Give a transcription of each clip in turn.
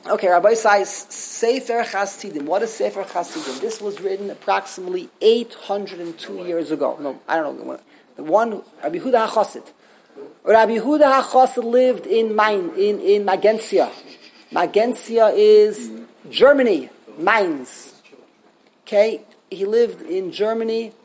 Okay, Rabbi says Sefer Chasidim. What is Sefer Chasidim? This was written approximately 802 years ago. No, I don't know. The one, Rabbi Yehuda HaChassid. Rabbi Yehuda HaChassid lived in Magensia. Magensia is Germany, Mainz. Okay, he lived in Germany.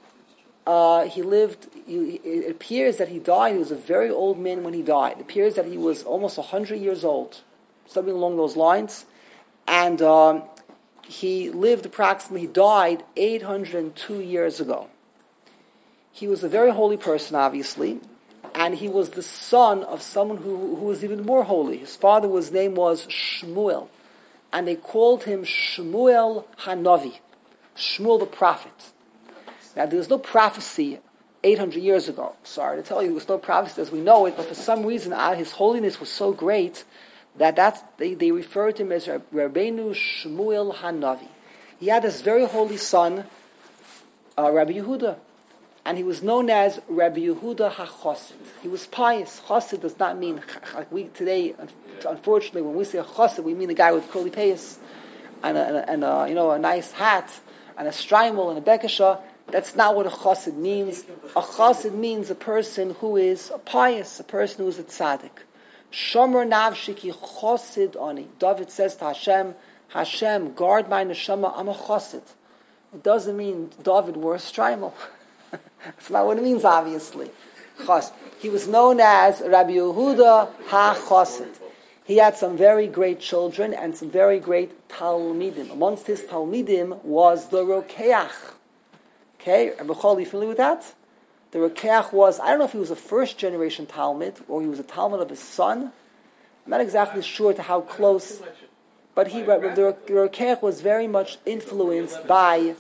It appears that he died. He was a very old man when he died. It appears that he was almost 100 years old, something along those lines. And he died 802 years ago. He was a very holy person, obviously, and he was the son of someone who was even more holy. His father's name was Shmuel, and they called him Shmuel Hanavi, Shmuel the prophet. Now, there was no prophecy 800 years ago. Sorry to tell you, there was no prophecy as we know it, but for some reason, his holiness was so great that they referred to him as Rabbeinu Shmuel Hanavi. He had this very holy son, Rabbi Yehuda, and he was known as Rabbi Yehuda HaChassid. He was pious. Chassid does not mean, like we today, unfortunately, when we say a chassid, we mean a guy with curly payas and a nice hat and a strimal and a bekasha. That's not what a chassid means. A chassid means a person who is pious, a person who is a tzaddik. Shomer navshiki chassid ani. David says to Hashem, Hashem, guard my neshama, I'm a chassid. It doesn't mean David wore a strimal. That's not what it means, obviously. He was known as Rabbi Yehuda HaChassid. He had some very great children and some very great Talmidim. Amongst his Talmidim was the Rokeach. Okay, Rabbi Chol, are you familiar with that? The Rokeach was, I don't know if he was a first generation Talmud or he was a Talmud of his son. I'm not exactly sure to how close, but the Rokeach was very much influenced by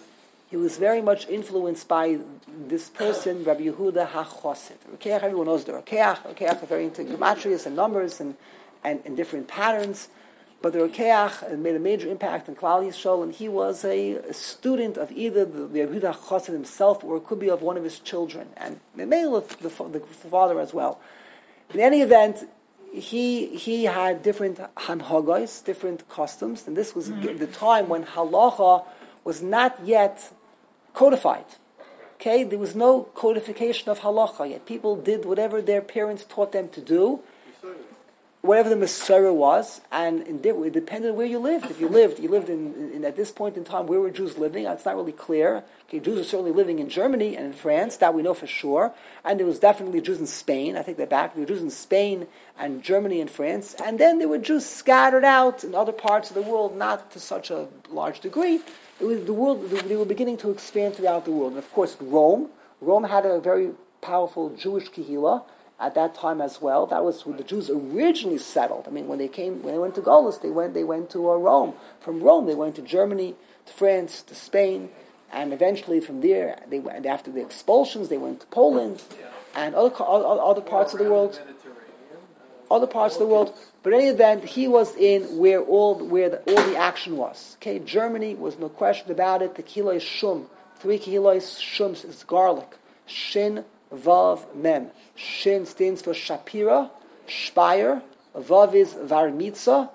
this person, Rabbi Yehuda HaChassid. Rokeach, everyone knows the Rokeach. Rokeach are very into gematrias and numbers and different patterns. But the Rokeach made a major impact in Klal Yisrael, and he was a student of either the Yehuda HaChassid himself or it could be of one of his children, and maybe the father as well. In any event, he had different hanhagos, different customs, and this was the time when halacha was not yet codified. Okay, there was no codification of halacha yet. People did whatever their parents taught them to do, whatever the Masorah was, and it depended on where you lived. If you lived in at this point in time, where were Jews living? It's not really clear. Okay, Jews were certainly living in Germany and in France, that we know for sure. And there was definitely Jews in Spain. I take that back. There were Jews in Spain and Germany and France. And then there were Jews scattered out in other parts of the world, not to such a large degree. It was the world. They were beginning to expand throughout the world. And of course, Rome had a very powerful Jewish kehillah at that time as well. That was where the Jews originally settled. I mean, when they went to Golis, they went to Rome. From Rome, they went to Germany, to France, to Spain, and eventually from there, after the expulsions, they went to Poland and other parts of the world. But in any event, he was in where all the action was. Okay, Germany was no question about it. The kehillah is shum. 3 kehillos, shum is garlic. Shin, Vav, Mem. Shin stands for Shapira, Shpire. Vav is Varmitzia,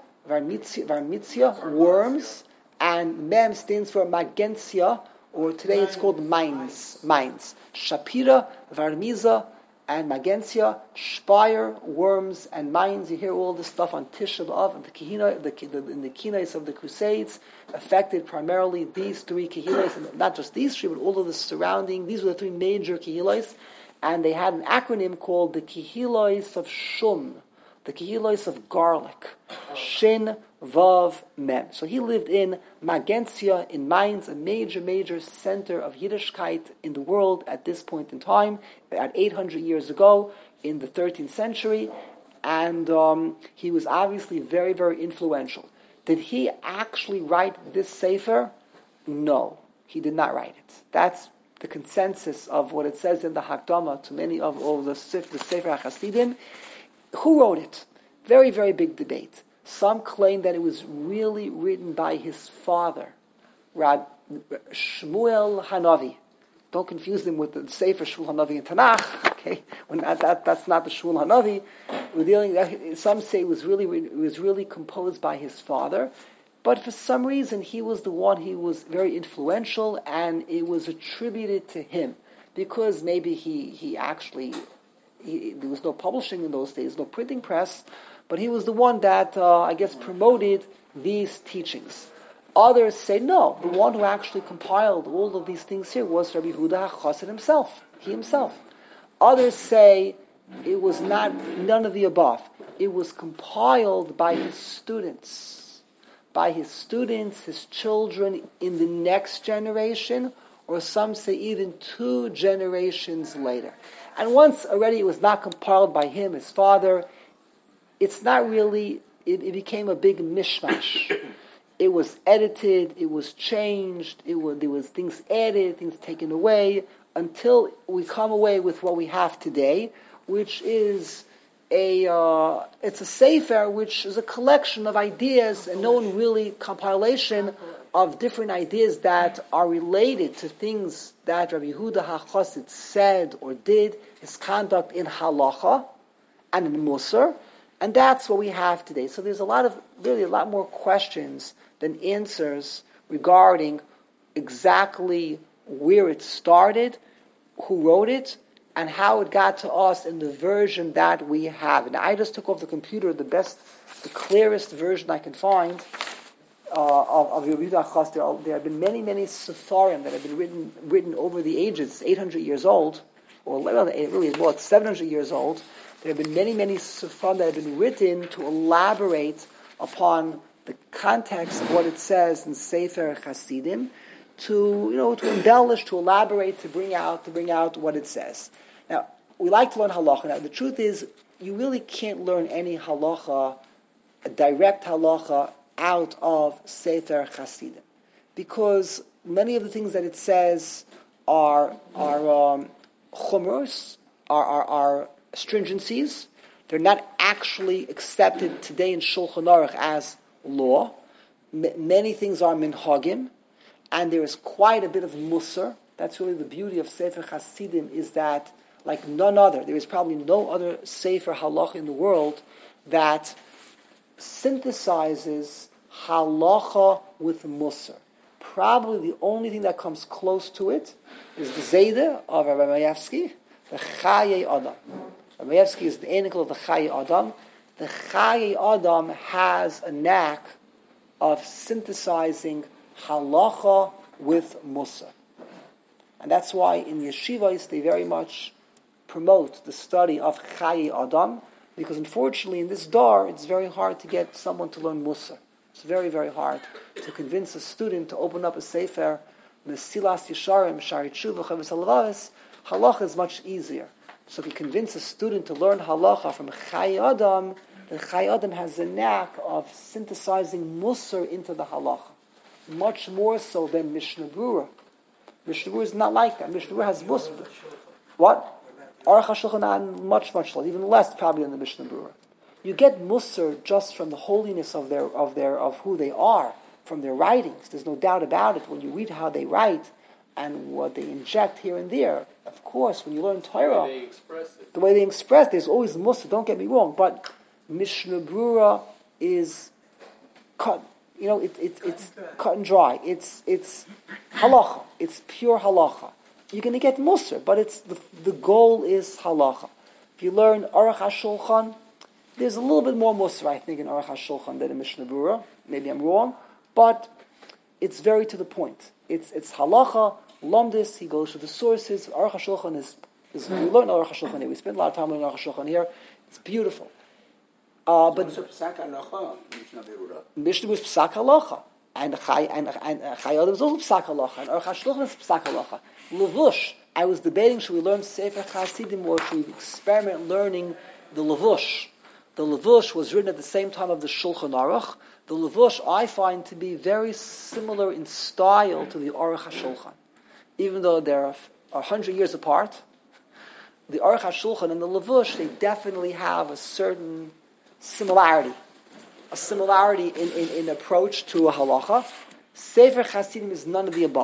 worms. And Mem stands for Magensia, or today it's called Mainz. Shapira, Varmiza, and Magensia, Shpire, worms, and Mainz. You hear all this stuff on Tisha B'Av, and in the Kinais of the Crusades, affected primarily these 3 kehillos, and not just these 3, but all of the surrounding. These were the 3 major kehillos. And they had an acronym called the Kehillos of Shum, the Kehillos of Garlic, Shin, Vav, Mem. So he lived in Magensia, in Mainz, a major center of Yiddishkeit in the world at this point in time, at 800 years ago, in the 13th century, and he was obviously very, very influential. Did he actually write this sefer? No, he did not write it. That's the consensus of what it says in the Hakdama to many of all the Sefer HaChasidim. Who wrote it? Very, very big debate. Some claim that it was really written by his father, Shmuel Hanavi. Don't confuse them with the Sefer Shul Hanavi and Tanakh. Okay, when that's not the Shul Hanavi. We're dealing. Some say it was really composed by his father, but for some reason he was the one. He was very influential, and it was attributed to him because maybe he actually there was no publishing in those days, no printing press, but he was the one that I guess promoted these teachings. Others say no, the one who actually compiled all of these things here was Rabbi Yehuda HaChassid himself, he himself. Others say it was none of the above. It was compiled by his students, his children in the next generation, or some say even 2 generations later. And once already it was not compiled by him, his father, it's not really, it became a big mishmash. It was edited, it was changed, there was things added, things taken away, until we come away with what we have today, which is it's a sefer, which is a collection of ideas, and no one really compilation of different ideas that are related to things that Rabbi Yehuda HaChassid said or did, his conduct in halacha and in musar, and that's what we have today. So there's a lot more questions than answers regarding exactly where it started, who wrote it, and how it got to us in the version that we have. Now, I just took off the computer the clearest version I can find of Rabbi Yehuda HaChassid. There have been many sefarim that have been written over the ages. It's 800 years old, or really, it's 700 years old. There have been many sefarim that have been written to elaborate upon the context of what it says in Sefer Hasidim, to embellish, to elaborate, to bring out what it says. Now, we like to learn halacha. Now, the truth is, you really can't learn any halacha, a direct halacha, out of Sefer Hasidim, because many of the things that it says are chumros, are stringencies. They're not actually accepted today in Shulchan Aruch as law. Many things are minhagim, and there is quite a bit of musar. That's really the beauty of Sefer Hasidim, is that, like none other, there is probably no other Sefer Halacha in the world that synthesizes halacha with musar. Probably the only thing that comes close to it is the Zayda of Rabbi Mayevsky, the Chaye Adam. Rabbi Mayevsky is the anicle of the Chaye Adam. The Chaye Adam has a knack of synthesizing halacha with musar. And that's why in yeshivas they very much promote the study of Chaye Adam, because unfortunately in this dar it's very hard to get someone to learn musar. It's very, very hard to convince a student to open up a sefer, Mesilas Yesharim, Shari Tshuva, Chavis Halavavis. Halacha is much easier. So if you convince a student to learn halacha from Chaye Adam, then Chaye Adam has the knack of synthesizing musar into the halacha, much more so than Mishnah Berurah. Mishnah Berurah is not like that. Mishnah Berurah has musar. What? Aruch HaShulchan much less, even less probably than the Mishnah Berurah. You get musar just from the holiness of who they are, from their writings. There's no doubt about it. When you read how they write and what they inject here and there, of course, when you learn Torah, the way they express, there's always musar. Don't get me wrong, but Mishnah Berurah is cut. It's cut and dry. It's halacha. It's pure halacha. You're going to get musar, but it's the goal is halacha. If you learn Aruch HaShulchan, there's a little bit more musar, I think, in Aruch HaShulchan than in Mishnah Berurah. Maybe I'm wrong, but it's very to the point. It's halacha, lumdis, he goes to the sources. Aruch HaShulchan is we learn Aruch HaShulchan here. We spend a lot of time learning Aruch HaShulchan here. It's beautiful. But Mishnah Berurah is psak halacha, and Chaye Adam is also psak halacha, and Aruch HaShulchan is psak halacha. Levush, I was debating, should we learn Sefer Hasidim or should we experiment learning the Levush? The Levush was written at the same time of the Shulchan Aruch. The Levush I find to be very similar in style to the Aruch HaShulchan. Even though they're 100 years apart, the Aruch HaShulchan and the Levush, they definitely have a certain similarity. A similarity in approach to a halacha. Sefer Hasidim is none of the above.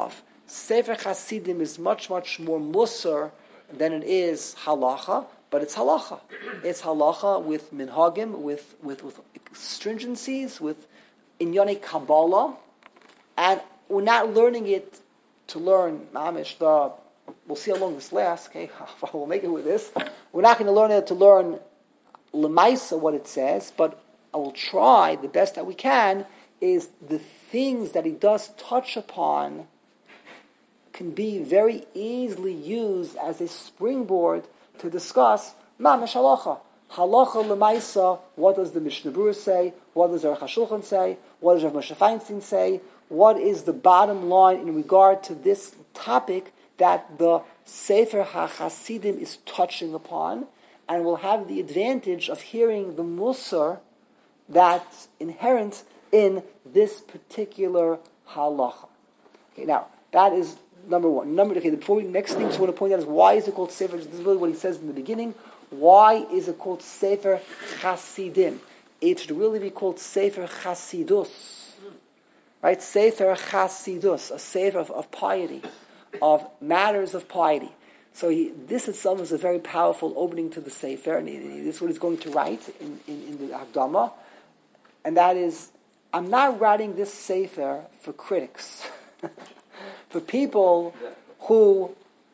Sefer Hasidim is much, much more musar than it is halacha, but it's halacha. It's halacha with minhagim, with stringencies, with inyane Kabbalah, and we're not learning it to learn mamish. We'll see how long this lasts. Okay, we'll make it with this. We're not going to learn it to learn lemaisa what it says, but I will try the best that we can. Is the things that he does touch upon can be very easily used as a springboard to discuss mamish halacha. Halacha lemaisa, what does the Mishnah Berurah say? What does Aruch HaShulchan say? What does Rav Moshe Feinstein say? What is the bottom line in regard to this topic that the Sefer HaChasidim is touching upon? And we'll have the advantage of hearing the musar that's inherent in this particular halacha. Okay, now, that is number one. The next thing I want to point out is why is it called Sefer? This is really what he says in the beginning. Why is it called Sefer Chasidim? It should really be called Sefer Chasidus. Right? Sefer Chasidus, a sefer of piety, of matters of piety. So this itself is a very powerful opening to the sefer, and this is what he's going to write in the Hakdama, and that is, I'm not writing this sefer for critics, for people who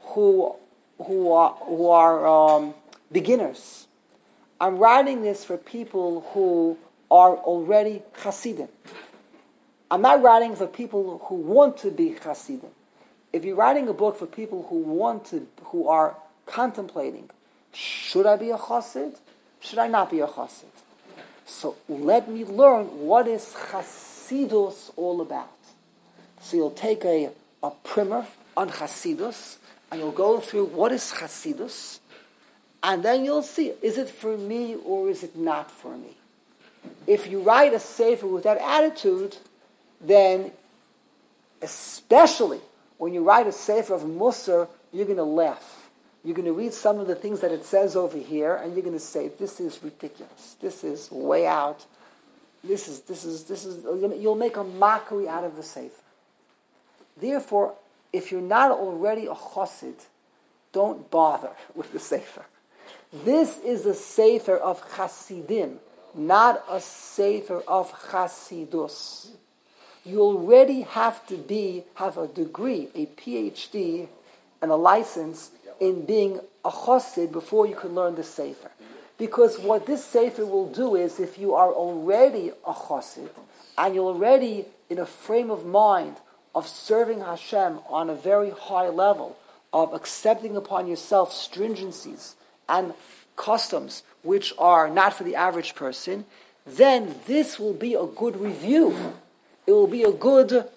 are beginners. I'm writing this for people who are already Hasidim. I'm not writing for people who want to be Hasidim. If you're writing a book for people who are contemplating, should I be a Chassid? Should I not be a Chassid? So let me learn what is Chasidus all about. So you'll take a primer on Chasidus, and you'll go through what is Chasidus, and then you'll see, is it for me or is it not for me? If you write a sefer with that attitude, then especially when you write a sefer of Musar, you're going to laugh. You're going to read some of the things that it says over here, and you're going to say, "This is ridiculous. This is way out. This is." You'll make a mockery out of the sefer. Therefore, if you're not already a chassid, don't bother with the sefer. This is a sefer of chasidim, not a sefer of chasidus. You already have to have a degree, a PhD, and a license in being a chassid before you can learn the sefer. Because what this sefer will do is, if you are already a chassid, and you're already in a frame of mind of serving Hashem on a very high level, of accepting upon yourself stringencies and customs which are not for the average person, then this will be a good review. It will be a good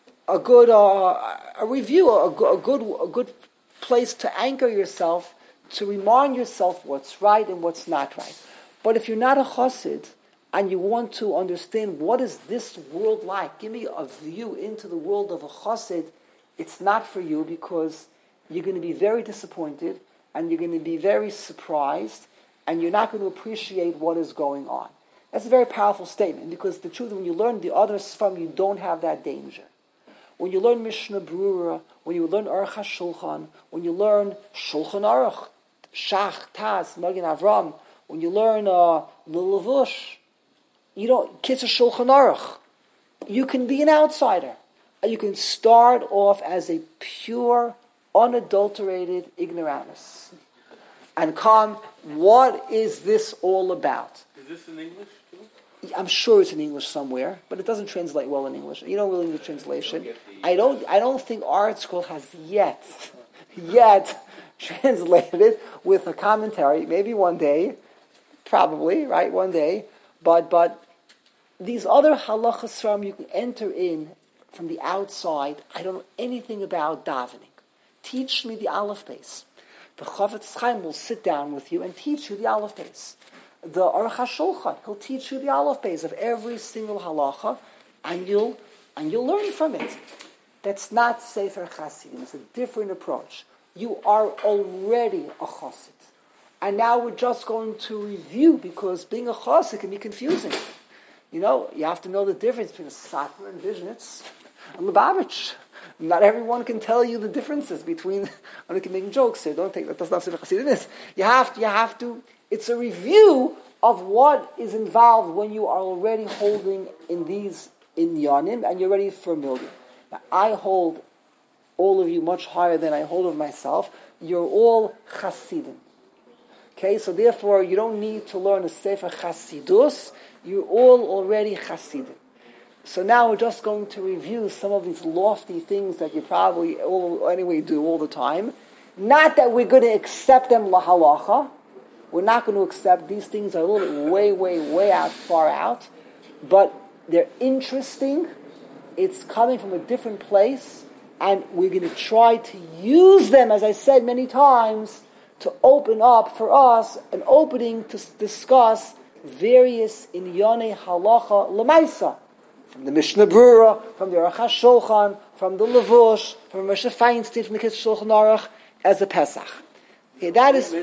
review, a good place to anchor yourself, to remind yourself what's right and what's not right. But if you're not a chassid and you want to understand what is this world like, give me a view into the world of a chassid, it's not for you, because you're going to be very disappointed and you're going to be very surprised and you're not going to appreciate what is going on. That's a very powerful statement, because the truth, when you learn the other Sfarim, you don't have that danger. When you learn Mishnah Berurah, when you learn Aruch HaShulchan, when you learn Shulchan Aruch, Shach, Taz, Magen Avram, when you learn Lulavush, you don't kiss a Shulchan Aruch. You can be an outsider. You can start off as a pure, unadulterated ignoramus. And come, what is this all about? Is this in English too? I'm sure it's in English somewhere, but it doesn't translate well in English. You don't really need the translation. I don't think Art Scroll has yet translated it with a commentary. Maybe one day, probably, right? One day. But these other halachas from you can enter in from the outside. I don't know anything about davening. Teach me the Aleph Beis. The Chofetz Chaim will sit down with you and teach you the Aleph Beis. The Aruch HaShulchan, he'll teach you the Aleph Beis of every single halacha, and you'll learn from it. That's not Sefer Chasidim. It's a different approach. You are already a chassid. And now we're just going to review, because being a chassid can be confusing. You know, you have to know the difference between a Satmar and Vishnitz and Lubavitch. Not everyone can tell you the differences between. I'm making jokes here. Don't take that. That's not Sefer Chasidus. You have to. It's a review of what is involved when you are already holding in these inyanim and you're ready for a million. Now, I hold all of you much higher than I hold of myself. You're all Chasidim. Okay, so therefore you don't need to learn a Sefer Chasidus. You're all already Chasidim. So now we're just going to review some of these lofty things that you probably do all the time. Not that we're going to accept them lahalacha. We're not going to accept these things are a little bit way out, far out. But they're interesting. It's coming from a different place. And we're going to try to use them, as I said many times, to open up for us an opening to discuss various inyane halacha lemaisa. From the Mishnah Brura, from the Aruch HaShulchan, from the Levush, from Moshe Feinstein, from the Kitzur Shulchan Aruch, as a Pesach. Okay, that is...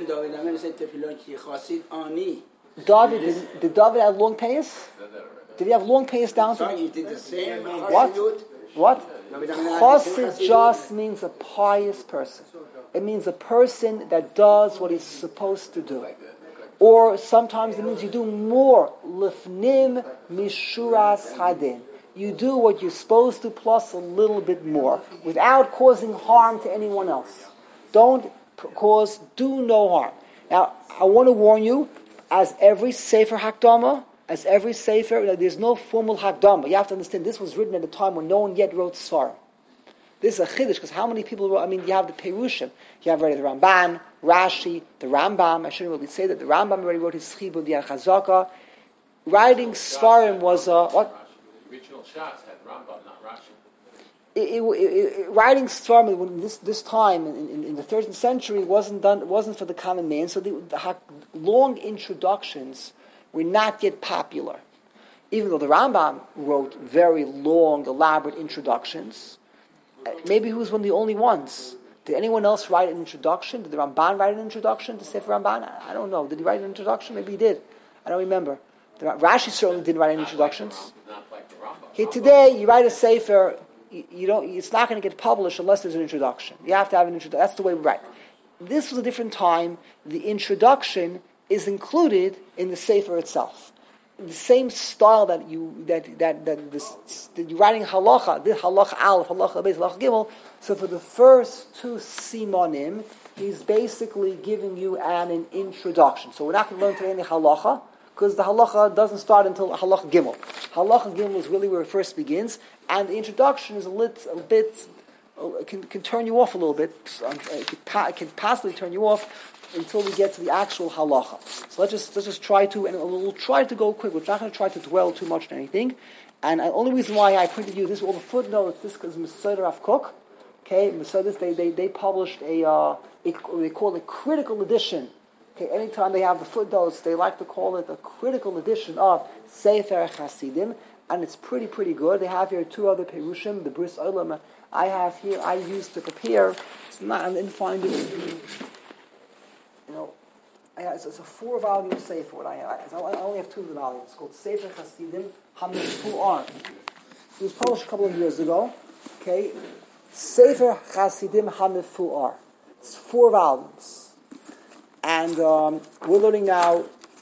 David, did David have long payas? Did he have long payas down to... You did the same. What? Chassid just means a pious person. It means a person that does what he's supposed to do. Or sometimes it means you do more. Lifnim mishuras hadin. You do what you're supposed to plus a little bit more without causing harm to anyone else. Do no harm. Now, I want to warn you, as every Sefer Hakdama, there's no formal Hakdama. You have to understand, this was written at a time when no one yet wrote Sfarim. This is a chiddush, because how many people wrote? You have the Perushim. You have already the Ramban, Rashi, the Rambam. I shouldn't really say that. The Rambam already wrote his Chibud Yad Chazaka. Writing Sfarim was what? The original shots had Rambam, not Rashi. Writing Sfarim when this time in the 13th century wasn't for the common man. So the long introductions were not yet popular. Even though the Rambam wrote very long, elaborate introductions. Maybe he was one of the only ones. Did anyone else write an introduction? Did the Ramban write an introduction to Sefer Ramban? I don't know. Did he write an introduction? Maybe he did. I don't remember. Rashi certainly didn't write any introductions. Not like the Rambam. Okay, today you write a Sefer, it's not going to get published unless there's an introduction. You have to have an introduction. That's the way we write. This was a different time. The introduction is included in the Sefer itself. The same style that you're writing halacha, this halacha aleph, halacha beis, halacha gimel. So for the first two simonim, he's basically giving you an introduction. So we're not going to learn today any halacha, because the halacha doesn't start until halacha gimel. Halacha gimel is really where it first begins, and the introduction is can turn you off a little bit. It can possibly turn you off until we get to the actual halacha. So let's just try to, and we'll try to go quick. We're not going to try to dwell too much on anything. And the only reason why I printed you this, all the footnotes, this is Mesoder Rav Kook. Okay, Mesoder, they published they call it critical edition. Okay, anytime they have the footnotes, they like to call it a critical edition of Sefer Chasidim, and it's pretty good. They have here two other perushim, the Bris Olam. I used to prepare. It's not, I didn't find it. It's a 4-volume Sefer. I only have 2 volumes. It's called Sefer Chasidim HaMefu'ar. It was published a couple of years ago. Okay, Sefer Chasidim HaMefu'ar. It's 4 volumes, and we're learning now.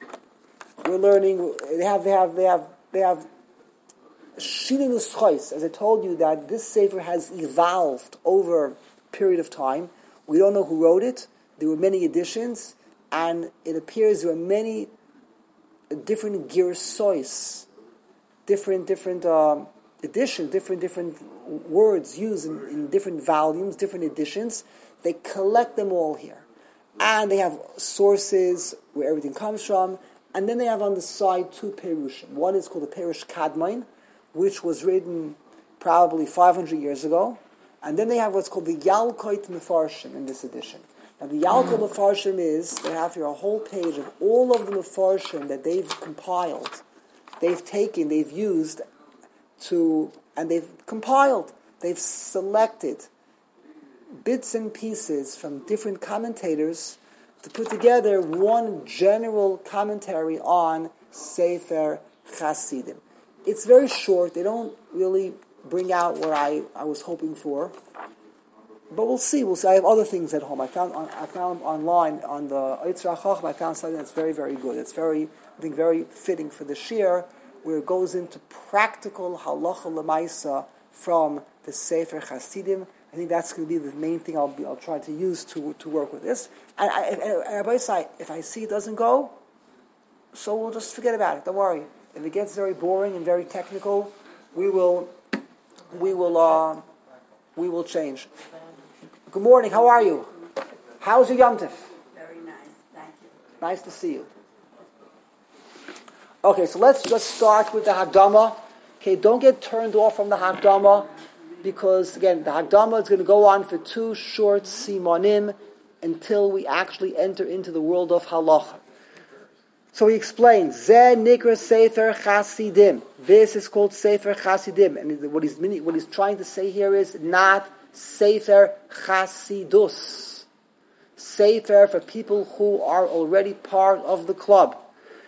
They have Shilin Uschos. As I told you, that this Sefer has evolved over a period of time. We don't know who wrote it. There were many editions. And it appears there are many different girsois, different editions, different words used in different volumes, different editions. They collect them all here. And they have sources where everything comes from. And then they have on the side 2 perushim. One is called the Perush Kadmain, which was written probably 500 years ago. And then they have what's called the Yalkoit Mefarshim in this edition. Now the Yalkut Mefarshim is, they have here a whole page of all of the Mefarshim that they've compiled, they've taken, they've used and they've compiled, they've selected bits and pieces from different commentators to put together one general commentary on Sefer Chasidim. It's very short, they don't really bring out what I was hoping for. But we'll see. I have other things at home. I found online on the Eitzra Chacham, I found something that's very, very good. It's very fitting for the Shir, where it goes into practical halacha l'maisa from the Sefer Chasidim. I think that's going to be the main thing I'll try to use to work with this. And if I see it doesn't go, so we'll just forget about it. Don't worry. If it gets very boring and very technical, we will change. Good morning. How are you? How's your Yom Tov? Very nice. Thank you. Nice to see you. Okay, so let's just start with the Hakdama. Okay, don't get turned off from the Hakdama, because again, the Hakdama is going to go on for 2 short simanim until we actually enter into the world of halacha. So he explains, Zeh Nikra Sefer Chasidim. This is called Sefer Chasidim, and what he's trying to say here is not Sefer Chasidus. Sefer for people who are already part of the club.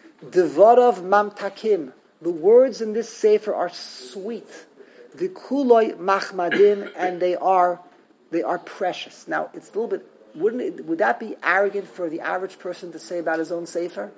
Devarav Mamtakim. The words in this Sefer are sweet. Vikuloi Machmadim, and they are precious. Now, it's a little bit, would that be arrogant for the average person to say about his own Sefer?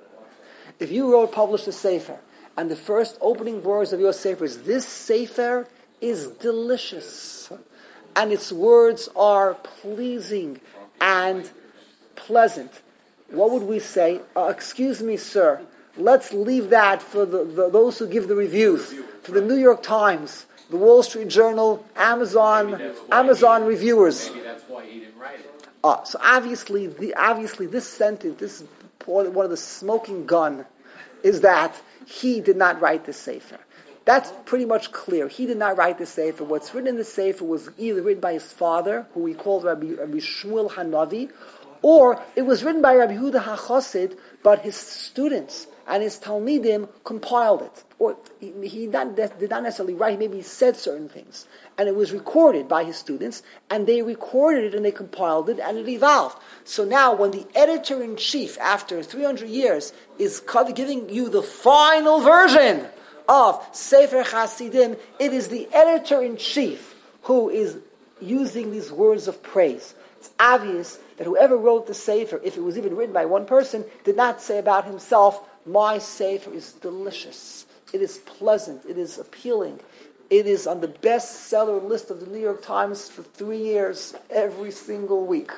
If you published a Sefer, and the first opening words of your Sefer is, this Sefer is delicious, and its words are pleasing and pleasant, what would we say? Excuse me, sir, let's leave that for those who give the reviews, for the New York Times, the Wall Street Journal, Amazon reviewers. Maybe that's why he didn't write it. So obviously this sentence, this is one of the smoking gun, is that he did not write this Sefer. That's pretty much clear. He did not write the Sefer. What's written in the Sefer was either written by his father, who we called Rabbi Shmuel Hanavi, or it was written by Rabbi Yehuda HaChassid, but his students and his Talmidim compiled it. Or he did not necessarily write, maybe he said certain things. And it was recorded by his students, and they recorded it and they compiled it, and it evolved. So now when the editor-in-chief, after 300 years, is giving you the final version of Sefer Chasidim, it is the editor-in-chief who is using these words of praise. It's obvious that whoever wrote the Sefer, if it was even written by one person, did not say about himself, my Sefer is delicious, it is pleasant, it is appealing, it is on the bestseller list of the New York Times for 3 years, every single week.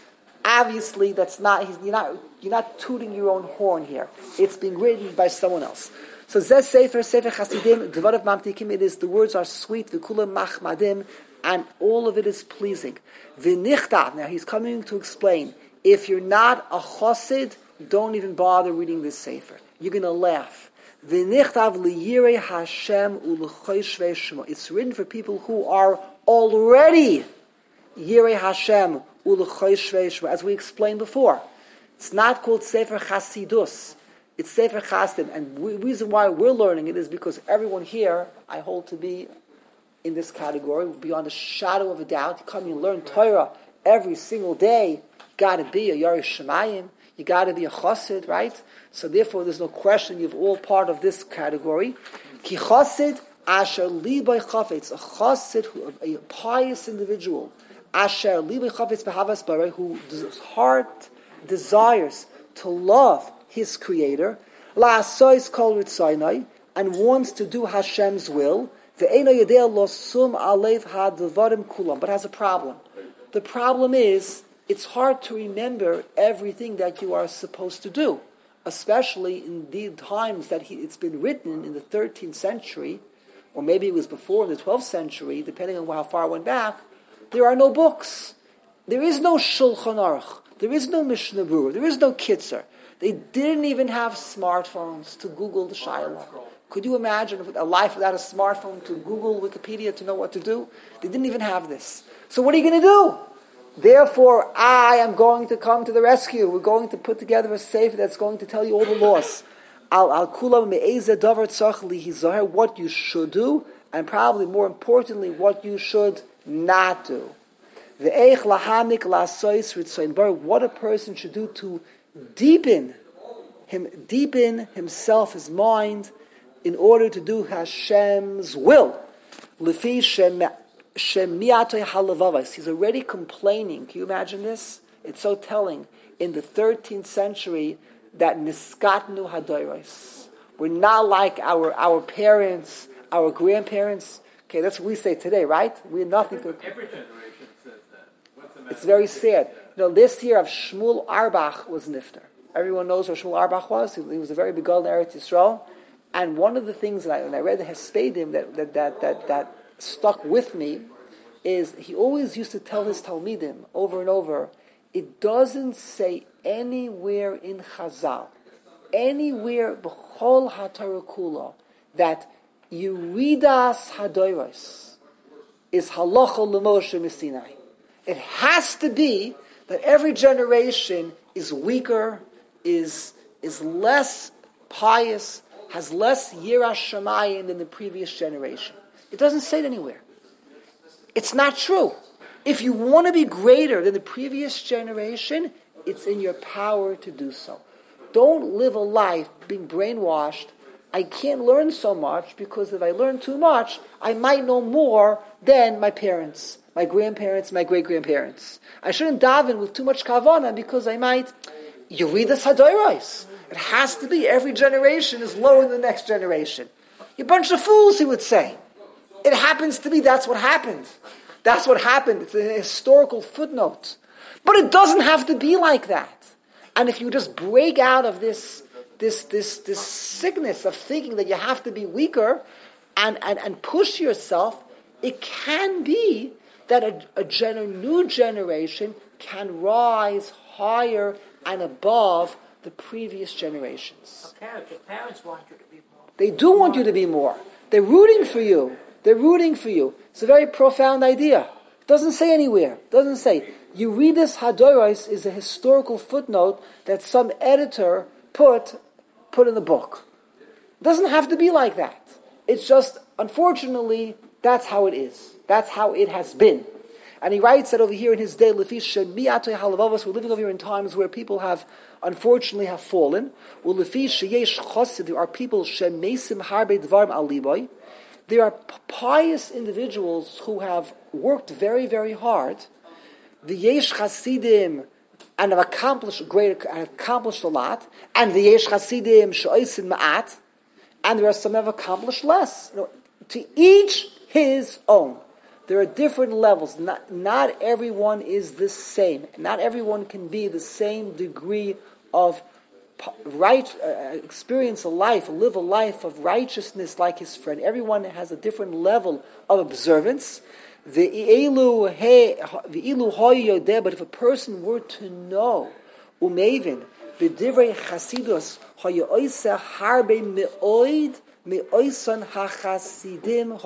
Obviously, you're not tooting your own horn here. It's being written by someone else. So Zeh Sefer Chasidim, Devarav Mamtikim, it is, the words are sweet, V'kulam Machmadim, and all of it is pleasing. V'nichtav, now he's coming to explain, if you're not a Chassid, don't even bother reading this Sefer. You're going to laugh. V'nichtav liyirei Hashem u'lechoshvei shmo. It's written for people who are already Yirei Hashem u'lechoshvei shmo, as we explained before. It's not called Sefer Chasidus. It's Sefer Chasidim, and the reason why we're learning it is because everyone here, I hold to be in this category, beyond a shadow of a doubt. You come and learn Torah every single day. You got to be a Yarei Shemayim. You got to be a Chassid, right? So therefore, there's no question you're all part of this category. Ki Chassid asher libay chafetz, a Chassid, a pious individual, asher libay chafetz b'havas barei, whose heart desires to love his Creator, la'asois kol ritzaynai, and wants to do Hashem's will, ve'eno yedei lo sum alev ha'devarim kulam, but has a problem. The problem is, it's hard to remember everything that you are supposed to do, especially in the times that it's been written in the 13th century, or maybe it was before in the 12th century, depending on how far it went back. There are no books. There is no Shulchan Aruch. There is no Mishnah Berurah. There is no Kitzur. They didn't even have smartphones to Google the Shiloh. Could you imagine a life without a smartphone to Google Wikipedia to know what to do? They didn't even have this. So what are you going to do? Therefore, I am going to come to the rescue. We're going to put together a sefer that's going to tell you all the laws. What you should do, and probably more importantly, what you should not do. What a person should do to deepen himself, his mind, in order to do Hashem's will. Lefi shemiatoi halavavos. He's already complaining. Can you imagine this? It's so telling. In the 13th century, that niskatnu hadoros. We're not like our parents, our grandparents. Okay, that's what we say today, right? We're nothing to... Every generation says that. What's the matter? It's very sad. This year of Shmuel Arbach was Nifter. Everyone knows who Shmuel Arbach was. He was a very big guy in Eretz Yisrael. And one of the things when I read the Hespedim that stuck with me is he always used to tell his Talmidim over and over, it doesn't say anywhere in Chazal, anywhere b'chol haTorah kula, that Yeridas hadoros is halacha l'Moshe Sinai. It has to be that every generation is weaker, is less pious, has less yiras shamayim than the previous generation. It doesn't say it anywhere. It's not true. If you want to be greater than the previous generation, it's in your power to do so. Don't live a life being brainwashed. I can't learn so much because if I learn too much, I might know more than my parents, my grandparents, my great-grandparents. I shouldn't daven with too much kavanah because I might... Yeridas hadoros. It has to be every generation is lower than the next generation. You're a bunch of fools, he would say. It happens to be that's what happened. That's what happened. It's a historical footnote. But it doesn't have to be like that. And if you just break out of this sickness of thinking that you have to be weaker and push yourself, it can be that a new generation can rise higher and above the previous generations. Your parents want you to be more. They do want you to be more. They're rooting for you. They're rooting for you. It's a very profound idea. It doesn't say anywhere. It doesn't say. Yeridas hadoros is a historical footnote that some editor put in the book. It doesn't have to be like that. It's just, unfortunately, that's how it is. That's how it has been. And he writes that over here in his day, we're living over here in times where people have, unfortunately, have fallen. There are people, there are pious individuals who have worked very, very hard. The Yesh Chasidim and have accomplished a lot. And the Yesh Chasidim she'osin ma'at. And there are some who have accomplished less. To each his own. There are different levels. Not everyone is the same. Not everyone can be the same degree of experience a life, live a life of righteousness like his friend. Everyone has a different level of observance. But if a person were to know, umevin, b'divrei chasidus, hayoiseh harbe me'oid, me'oisan hachasidim,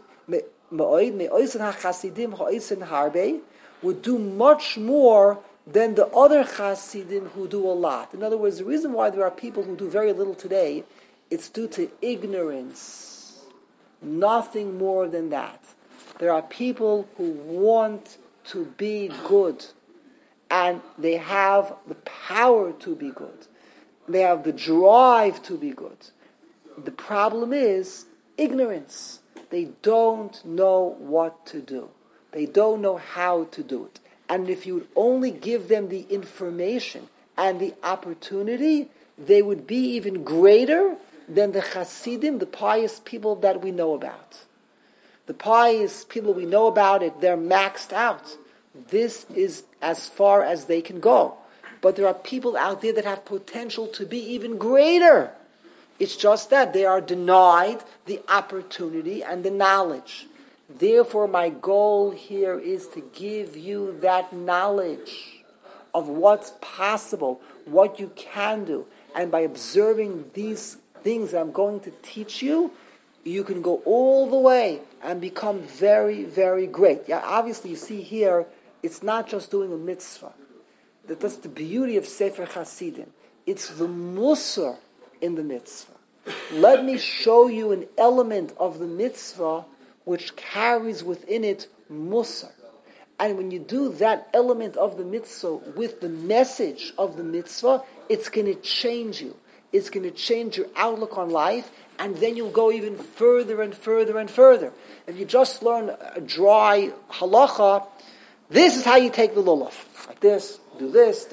would do much more than the other Hasidim who do a lot. In other words, the reason why there are people who do very little today, it's due to ignorance. Nothing more than that. There are people who want to be good, and they have the power to be good. They have the drive to be good. The problem is ignorance. They don't know what to do. They don't know how to do it. And if you would only give them the information and the opportunity, they would be even greater than the Hasidim, the pious people that we know about. The pious people we know about it, they're maxed out. This is as far as they can go. But there are people out there that have potential to be even greater. It's just that they are denied the opportunity and the knowledge. Therefore, my goal here is to give you that knowledge of what's possible, what you can do. And by observing these things that I'm going to teach you, you can go all the way and become very, very great. Yeah, obviously, you see here, it's not just doing a mitzvah. That's the beauty of Sefer Hasidim. It's the musar in the mitzvah. Let me show you an element of the mitzvah which carries within it musar. And when you do that element of the mitzvah with the message of the mitzvah, it's going to change you. It's going to change your outlook on life, and then you'll go even further and further and further. If you just learn a dry halacha, this is how you take the lulav. Like this, do this,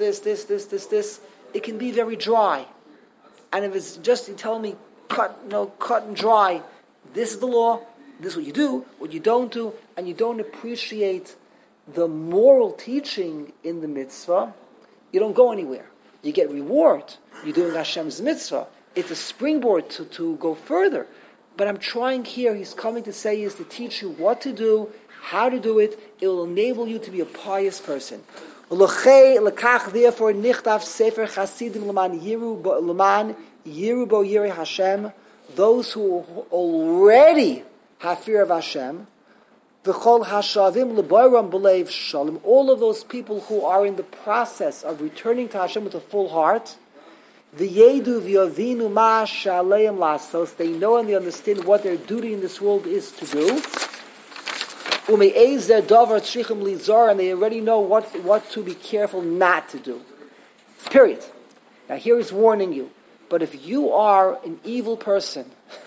it can be very dry. And if it's just you tell me cut and dry, this is the law, this is what you do, what you don't do, and you don't appreciate the moral teaching in the mitzvah, you don't go anywhere. You get reward. You're doing Hashem's mitzvah. It's a springboard to go further. But I'm trying here, he's coming to say, is to teach you what to do, how to do it. It will enable you to be a pious person. Therefore, nichtav sefer chasidim leman yiru bo yirei Hashem, those who already have fear of Hashem, v'chol hashavim lebayram b'leiv shalom, all of those people who are in the process of returning to Hashem with a full heart, v'yedu v'yavinu ma shaleim lasos, they know and they understand what their duty in this world is to do. Ume'ez davar tzrichim lizar, and they already know what to be careful not to do. Period. Now here he's warning you. But if you are an evil person,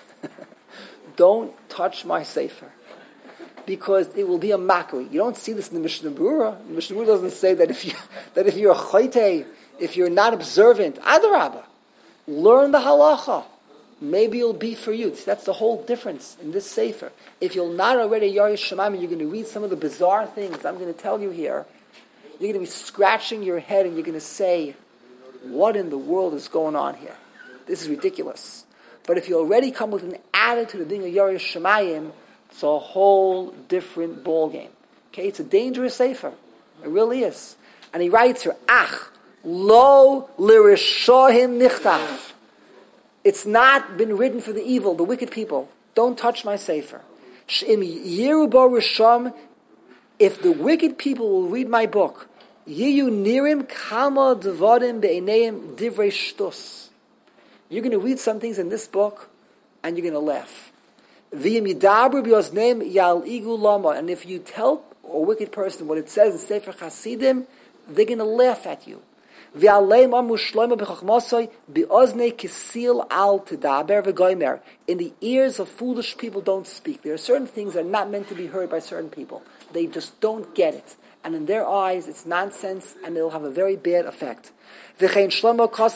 don't touch my sefer, because it will be a mockery. You don't see this in the Mishnah Berurah. The Mishnah Berurah doesn't say that if you're a chayte, if you're not observant, adarabah, learn the halacha. Maybe it'll be for you. That's the whole difference in this sefer. If you're not already Yarei Shemaim, you're going to read some of the bizarre things I'm going to tell you here. You're going to be scratching your head and you're going to say, what in the world is going on here? This is ridiculous. But if you already come with an attitude of being a Yarei Shemayim, it's a whole different ballgame. Okay, it's a dangerous sefer. It really is. And he writes here, Ach, lo lirishohim nichtav. It's not been written for the evil, the wicked people. Don't touch my sefer. Sh'im yiru bo risham, if the wicked people will read my book, yiyu nirim kama devarim be'eneim divrei shtus. You're going to read some things in this book, and you're going to laugh. And if you tell a wicked person what it says in Sefer Chasidim, they're going to laugh at you. In the ears of foolish people don't speak. There are certain things that are not meant to be heard by certain people. They just don't get it. And in their eyes, it's nonsense, and it'll have a very bad effect. And he says,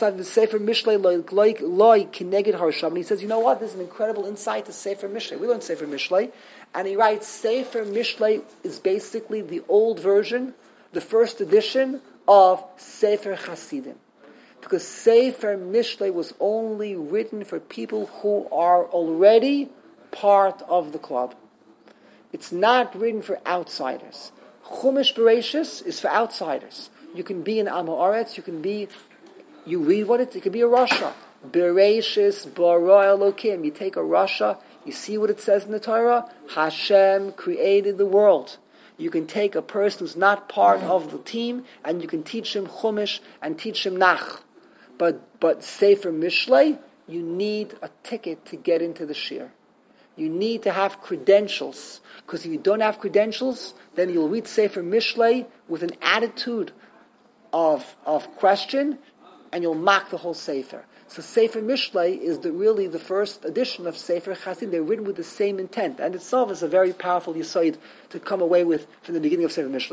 you know what? This is an incredible insight to Sefer Mishlei. We learned Sefer Mishlei. And he writes, Sefer Mishlei is basically the old version, the first edition of Sefer Chasidim. Because Sefer Mishlei was only written for people who are already part of the club. It's not written for outsiders. Chumash Bereshis is for outsiders. You can be an Am Haaretz, you read what it could be a Rasha. Bereshis bara Elokim. You take a Rasha, you see what it says in the Torah. Hashem created the world. You can take a person who's not part of the team, and you can teach him Chumash and teach him Nach. But Sefer Mishlei, you need a ticket to get into the shir. You need to have credentials. Because if you don't have credentials, then you'll read Sefer Mishlei with an attitude of question, and you'll mock the whole Sefer. So Sefer Mishlei is really the first edition of Sefer Chasidim. They're written with the same intent. And itself is a very powerful yisoid to come away with from the beginning of Sefer Mishlei.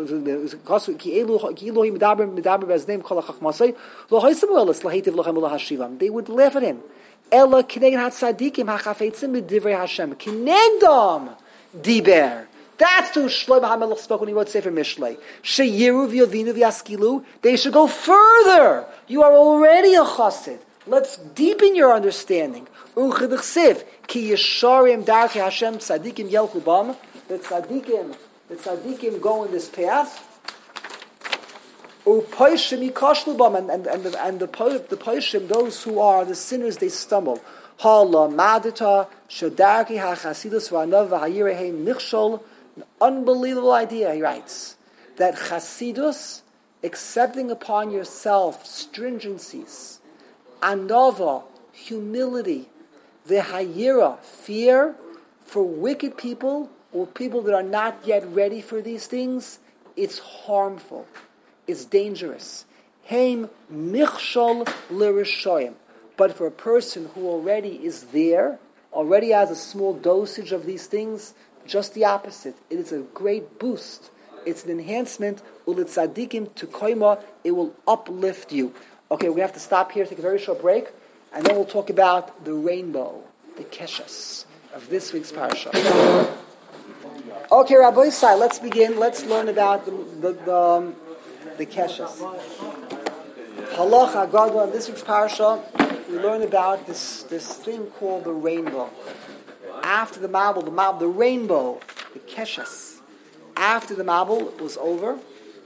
They would laugh at him. Ella kineged hatzadikim hachafetzim b'divrei Hashem. Kinegdom diber. That's who Shlomo HaMelech spoke when he wrote Sefer Mishlei. Sheyiru v'yovinu v'yaskilu. They should go further. You are already a chassid. Let's deepen your understanding. Uchedechsiv ki yesharim darkei Hashem tzadikim yelchu bam. The tzadikim go in this path. U'poishim yikashlu bam, and the poishim, those who are the sinners, they stumble. Hala madita shadarki hachasidus v'anav v'hayireheim nichshol. An unbelievable idea, he writes, that chasidus, accepting upon yourself stringencies, anava, humility, v'hayira, fear, for wicked people or people that are not yet ready for these things, it's harmful. It's dangerous. Heim michshol l'rishoyim. But for a person who already is there, already has a small dosage of these things, just the opposite. It is a great boost. It's an enhancement. Ulitzadikim to koima. It will uplift you. Okay, we're going to have to stop here, take a very short break, and then we'll talk about the rainbow, the keshas of this week's parasha. Okay, Rabbi Yisai, let's begin. Let's learn about the keshas. Halacha Gadol. In this week's parasha, we learn about this thing called the rainbow. After the Mabul, the rainbow, the keshas. After the Mabul was over,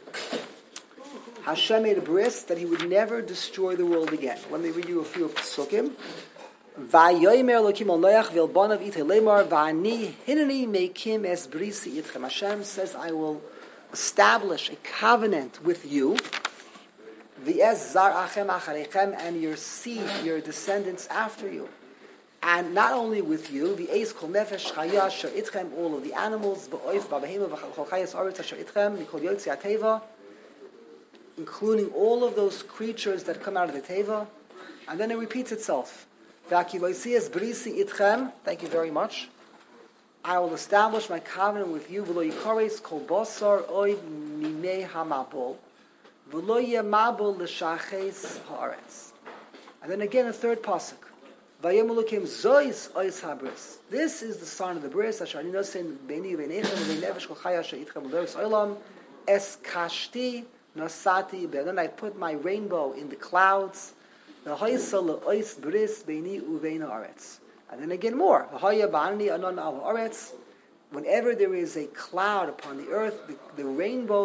Hashem made a bris that He would never destroy the world again. Let me read you a few psukim. Vayomer Elokim al Noach v'elbanav itay lemar va'ani hineni mekim es brisi itchem. Hashem says, I will establish a covenant with you. V'ez zar achem acharechem, and your seed, your descendants after you. And not only with you, the Eis Kol Nefesh Chaya Asher Itchem, all of the animals, Ba'oif Ba'behema V'chol Chayas Aretz Asher Itchem, Mikol Yotzi HaTeva, including all of those creatures that come out of the Teva. And then it repeats itself. V'akiloisias Brisi Itchem, thank you very much. I will establish my covenant with you, V'lo Yikares Kol Basar Oid Mimei HaMabol, V'lo Yemabol L'Shaches Haaretz. And then again a third pasuk. This is the sign of the bris. And then I put my rainbow in the clouds. And then again more. Whenever there is a cloud upon the earth, the rainbow,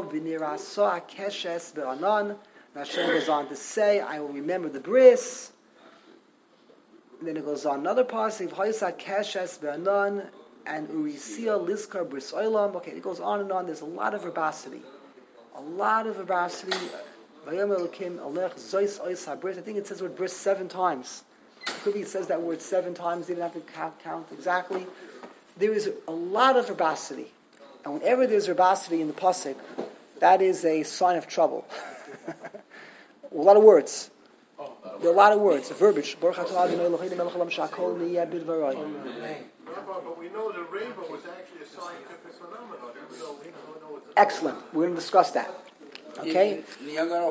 Hashem goes on to say, I will remember the bris. And then it goes on another pasuk, Ha'isa Keshes Be'anan and Urisia Liskar Bris Olam. Okay, it goes on and on. There's a lot of verbosity. I think it says the word bris 7 times. It could be it says that word 7 times. You didn't have to count exactly. There is a lot of verbosity. And whenever there's verbosity in the pasuk, that is a sign of trouble. A lot of words. There are a lot of words, verbiage. But we know the rainbow was actually a scientific phenomenon. Excellent. We're going to discuss that. Okay?